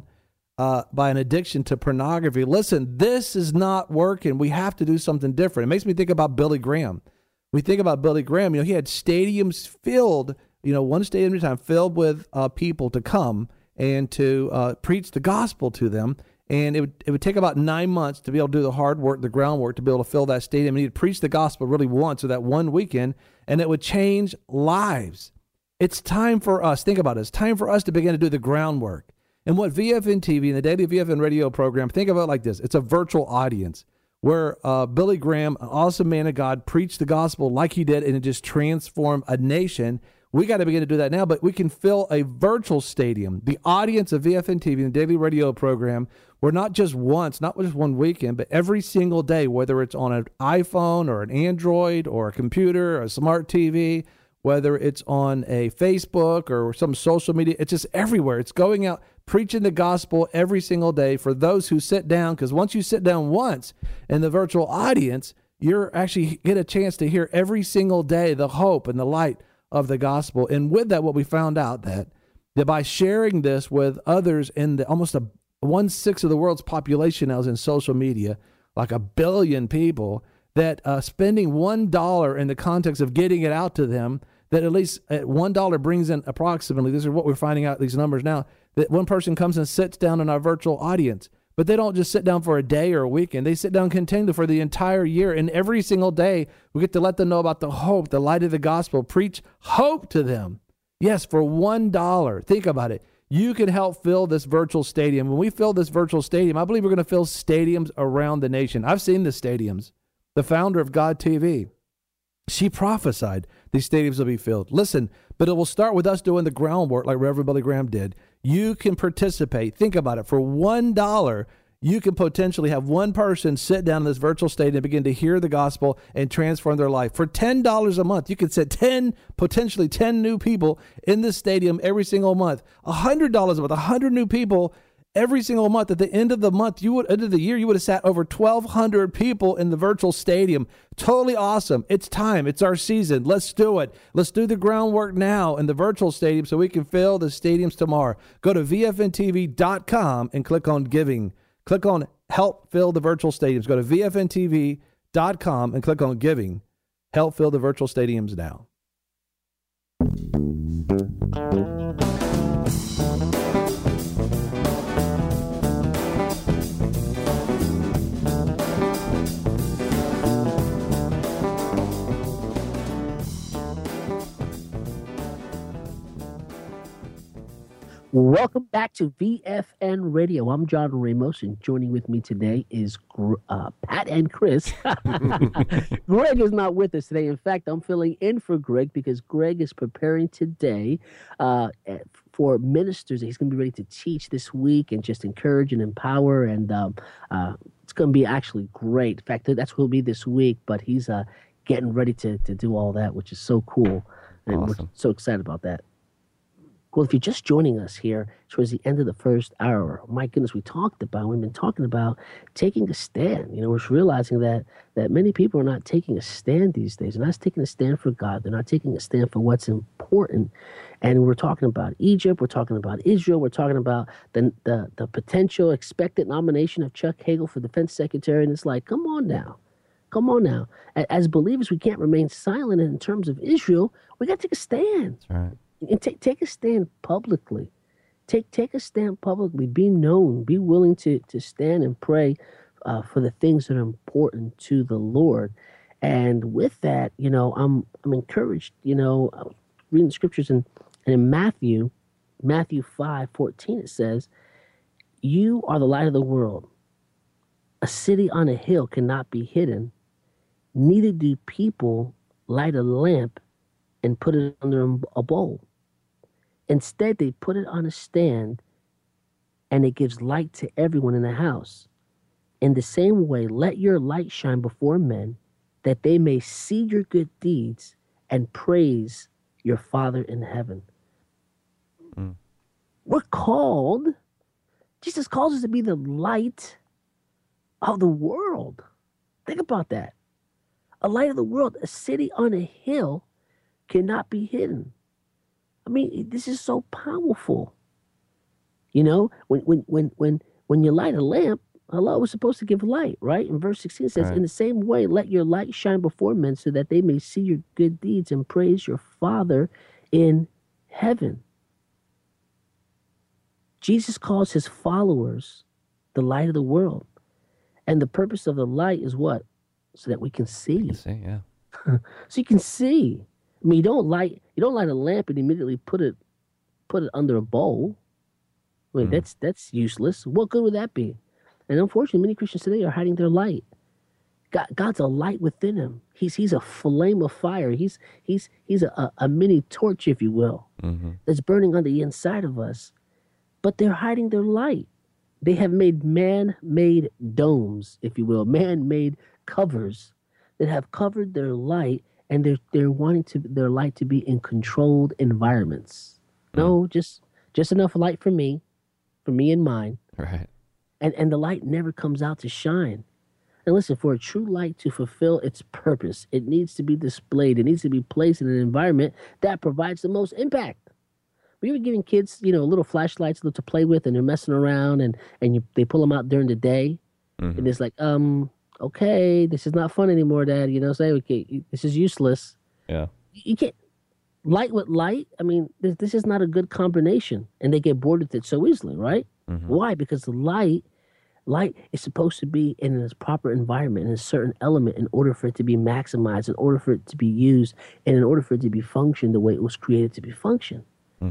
by an addiction to pornography. Listen, this is not working. We have to do something different. It makes me think about Billy Graham. We think about Billy Graham. He had stadiums filled, one stadium at a time, filled with people to come and to preach the gospel to them. And it would take about 9 months to be able to do the hard work, the groundwork, to be able to fill that stadium. And he'd preach the gospel really once, or that one weekend, and it would change lives. It's time for us, think about it, it's time for us to begin to do the groundwork. And what VFN TV and the Daily VFN radio program, think of it like this. It's a virtual audience where Billy Graham, an awesome man of God, preached the gospel like he did, and it just transformed a nation. We got to begin to do that now, but we can fill a virtual stadium. The audience of VFN TV and the Daily radio program, we're not just once, not just one weekend, but every single day, whether it's on an iPhone or an Android or a computer or a smart TV, whether it's on a Facebook or some social media, it's just everywhere. It's going out, preaching the gospel every single day for those who sit down, because once you sit down once in the virtual audience, you're actually get a chance to hear every single day the hope and the light of the gospel. And with that, what we found out that by sharing this with others in almost 1/6 of the world's population now is in social media, like 1 billion people, that spending $1 in the context of getting it out to them, that at least $1 brings in approximately, this is what we're finding out, these numbers now, that one person comes and sits down in our virtual audience. But they don't just sit down for a day or a weekend. They sit down continually for the entire year. And every single day, we get to let them know about the hope, the light of the gospel, preach hope to them. Yes, for $1. Think about it. You can help fill this virtual stadium. When we fill this virtual stadium, I believe we're going to fill stadiums around the nation. I've seen the stadiums. The founder of God TV, she prophesied these stadiums will be filled. Listen, but it will start with us doing the groundwork like Reverend Billy Graham did. You can participate. Think about it. For $1, you can potentially have one person sit down in this virtual stadium and begin to hear the gospel and transform their life. For $10 a month, you can sit potentially 10 new people in this stadium every single month. $100 a month, 100 new people every single month. At the end of the month, end of the year, you would have sat over 1,200 people in the virtual stadium. Totally awesome. It's time. It's our season. Let's do it. Let's do the groundwork now in the virtual stadium so we can fill the stadiums tomorrow. Go to VFNTV.com and click on giving. Click on help fill the virtual stadiums. Go to VFNTV.com and click on giving. Help fill the virtual stadiums now. Welcome back to VFN Radio. I'm John Ramos, and joining with me today is Pat and Chris. Greg is not with us today. In fact, I'm filling in for Greg because Greg is preparing today for ministers. He's going to be ready to teach this week and just encourage and empower, and it's going to be actually great. In fact, that's what he'll be this week, but he's getting ready to do all that, which is so cool, and Awesome. we're so excited about that. Well, if you're just joining us here towards the end of the first hour, my goodness, we've been talking about taking a stand. We're just realizing that many people are not taking a stand these days. They're not taking a stand for God. They're not taking a stand for what's important. And we're talking about Egypt. We're talking about Israel. We're talking about the potential expected nomination of Chuck Hagel for defense secretary. And it's like, come on now. Come on now. As believers, we can't remain silent. And in terms of Israel, we got to take a stand. That's right. And take a stand publicly. Take a stand publicly. Be known. Be willing to stand and pray for the things that are important to the Lord. And with that, I'm encouraged. I was reading the scriptures and in Matthew 5:14, it says, "You are the light of the world. A city on a hill cannot be hidden. Neither do people light a lamp and put it under a bowl. Instead, they put it on a stand, and it gives light to everyone in the house. In the same way, let your light shine before men, that they may see your good deeds and praise your Father in heaven." We're called, Jesus calls us to be the light of the world. Think about that. A light of the world, a city on a hill cannot be hidden. I mean, this is so powerful. When you light a lamp, Allah was supposed to give light, right? In verse 16 it says, Right. "In the same way, let your light shine before men so that they may see your good deeds and praise your Father in heaven." Jesus calls his followers the light of the world. And the purpose of the light is what? So that we can see. You see, yeah. So you can see. I mean, you don't light a lamp and immediately put it under a bowl. I mean, that's useless. What good would that be? And unfortunately, many Christians today are hiding their light. God's a light within him. He's a flame of fire. He's a mini torch, if you will, that's burning on the inside of us. But they're hiding their light. They have made man-made domes, if you will, man-made covers that have covered their light, and they're wanting their light to be in controlled environments. No, just enough light for me and mine. Right. And the light never comes out to shine. And listen, for a true light to fulfill its purpose, it needs to be displayed. It needs to be placed in an environment that provides the most impact. We were giving kids, little flashlights to play with, and they're messing around, and they pull them out during the day, and it's like, okay, this is not fun anymore, Dad. Say, okay, this is useless. Yeah. You can't light with light. I mean, this is not a good combination, and they get bored with it so easily, right? Why? Because the light is supposed to be in its proper environment, in a certain element, in order for it to be maximized, in order for it to be used, and in order for it to be functioned the way it was created to be functioned.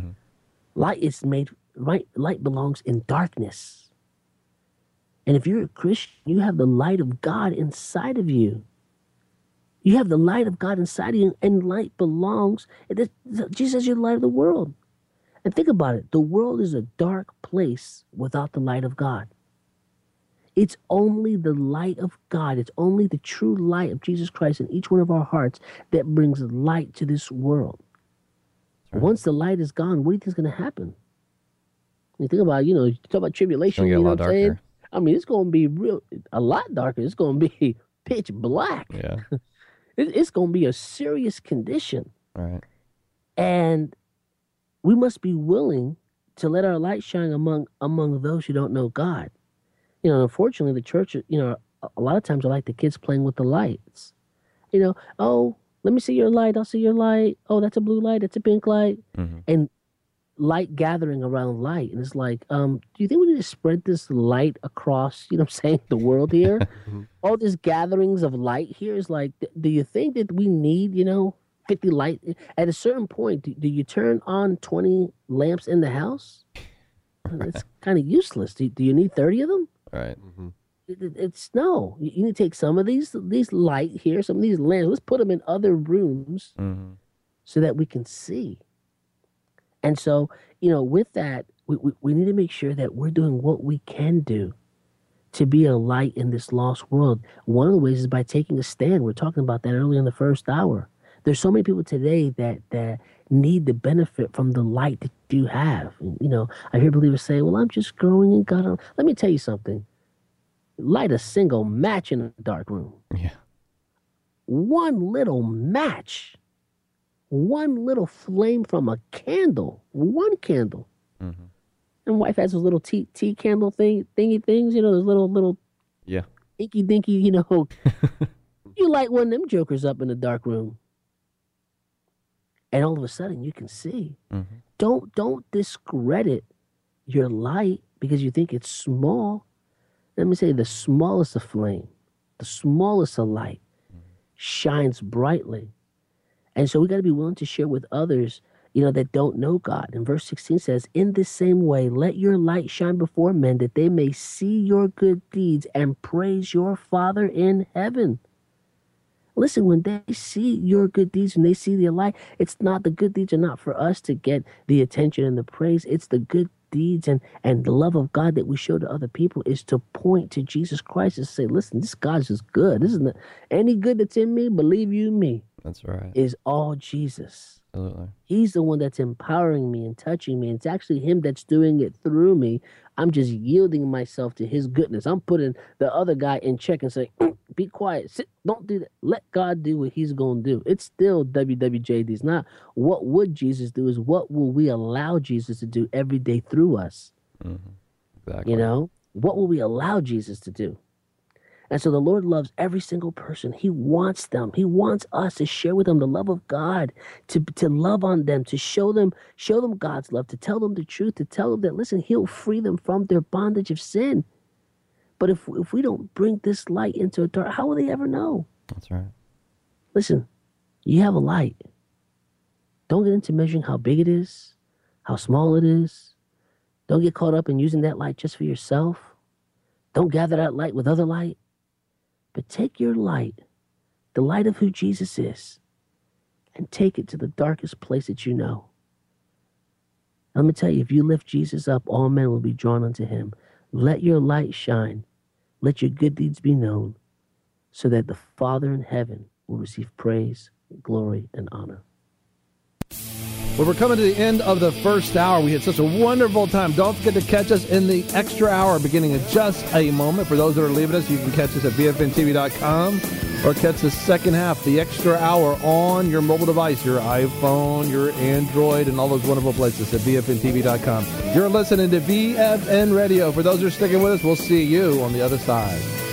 Light belongs in darkness. And if you're a Christian, you have the light of God inside of you. You have the light of God inside of you, and light belongs. Jesus says you're the light of the world. And think about it. The world is a dark place without the light of God. It's only the light of God. It's only the true light of Jesus Christ in each one of our hearts that brings light to this world. Right. Once the light is gone, what do you think is going to happen? You think about, you talk about tribulation. It's gonna get a lot what I'm saying? darker. I mean, it's going to be a lot darker. It's going to be pitch black. Yeah. It's going to be a serious condition. Right. And we must be willing to let our light shine among those who don't know God. Unfortunately, the church, a lot of times I like the kids playing with the lights. Oh, let me see your light. I'll see your light. Oh, that's a blue light. That's a pink light. And light gathering around light. And it's like, do you think we need to spread this light across, the world here? All these gatherings of light here is like, do you think that we need, 50 light? At a certain point, do you turn on 20 lamps in the house? It's kind of useless. Do you need 30 of them? Right. It's no. You need to take some of these light here, some of these lamps. Let's put them in other rooms so that we can see. And so, with that, we need to make sure that we're doing what we can do to be a light in this lost world. One of the ways is by taking a stand. We're talking about that earlier in the first hour. There's so many people today that need to benefit from the light that you have. You know, I hear believers say, well, I'm just growing in God. Let me tell you something. Light a single match in a dark room. Yeah. One little match, one little flame from a candle, one candle. Mm-hmm. And wife has those little tea candle thingy things, you know, those little Yeah. inky dinky, you know. You light one of them jokers up in the dark room, and all of a sudden you can see. Mm-hmm. Don't discredit your light because you think it's small. Let me say, the smallest of flame, the smallest of light shines brightly. And so we got to be willing to share with others, you know, that don't know God. And verse 16 says, in the same way, let your light shine before men that they may see your good deeds and praise your Father in heaven. Listen, when they see your good deeds and they see the light, it's not, the good deeds are not for us to get the attention and the praise. It's the good deeds and the love of God that we show to other people is to point to Jesus Christ and say, listen, this God's just good. This isn't any good that's in me, believe you me. That's right. Is all Jesus. Absolutely. He's the one that's empowering me and touching me. It's actually him that's doing it through me. I'm just yielding myself to his goodness. I'm putting the other guy in check and saying, be quiet. Sit. Don't do that. Let God do what he's going to do. It's still WWJD. It's not what would Jesus do. Is what will we allow Jesus to do every day through us? Mm-hmm. Exactly. You know, what will we allow Jesus to do? And so the Lord loves every single person. He wants them. He wants us to share with them the love of God, to love on them, to show them God's love, to tell them the truth, to tell them that, listen, he'll free them from their bondage of sin. But if we don't bring this light into a dark, how will they ever know? That's right. Listen, you have a light. Don't get into measuring how big it is, how small it is. Don't get caught up in using that light just for yourself. Don't gather that light with other light. But take your light, the light of who Jesus is, and take it to the darkest place that you know. Let me tell you, if you lift Jesus up, all men will be drawn unto him. Let your light shine. Let your good deeds be known, so that the Father in heaven will receive praise, glory, and honor. Well, we're coming to the end of the first hour. We had such a wonderful time. Don't forget to catch us in the extra hour beginning in just a moment. For those that are leaving us, you can catch us at bfntv.com or catch the second half, the extra hour, on your mobile device, your iPhone, your Android, and all those wonderful places at bfntv.com. You're listening to VFN Radio. For those who are sticking with us, we'll see you on the other side.